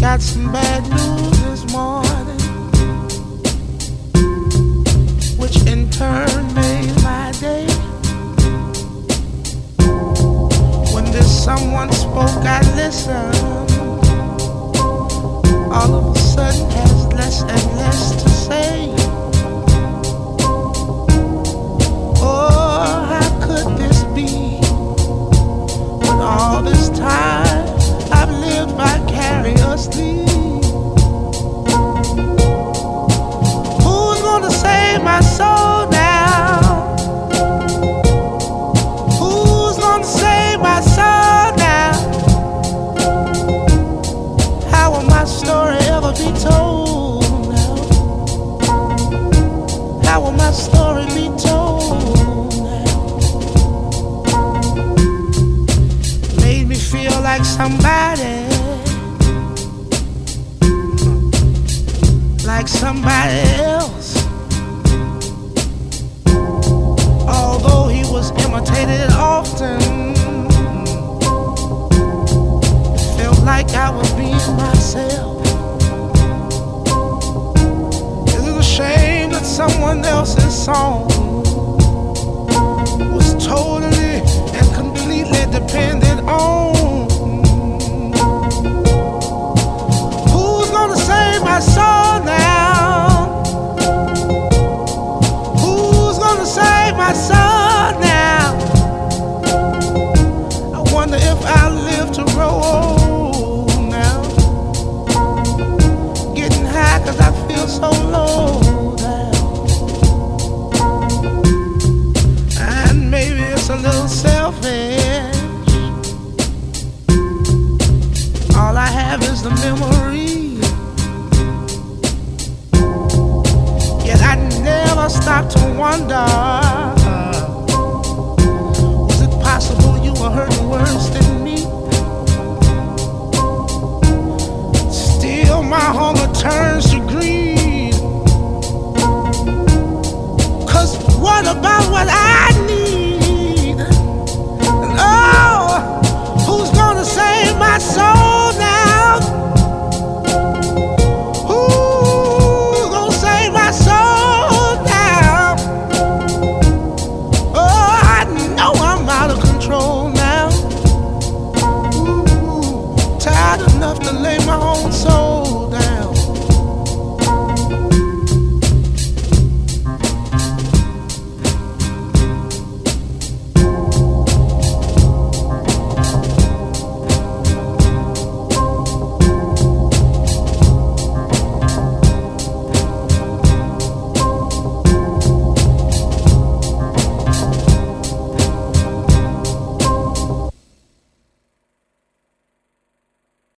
got some bad news this morning, which in turn made my day. When this someone spoke, I listened. All of a sudden has less and less to say. Oh, how could this be? When all this time I've lived vicariously. Who's gonna save my soul now? Who's gonna save my soul now? How will my story ever be told now? How will my story be told now? Made me feel like somebody, like somebody else. Although he was imitated often, it felt like I was being myself. Is it a shame that someone else's song was totally and completely dependent on? Who's gonna save my soul now? Who's gonna save my soul now? I wonder if I'll live to grow old now. Getting high 'cause I feel so low now. And maybe it's a little selfish. All I have is the memory. Yet I never stop to wonder, was it possible you were hurting worse than me? Still my hunger turns to greed. 'Cause what about what I need? And oh, who's gonna save my soul now? Who's gonna save my soul now? Oh, I know I'm out of control now. Ooh, tired enough to lay my own soul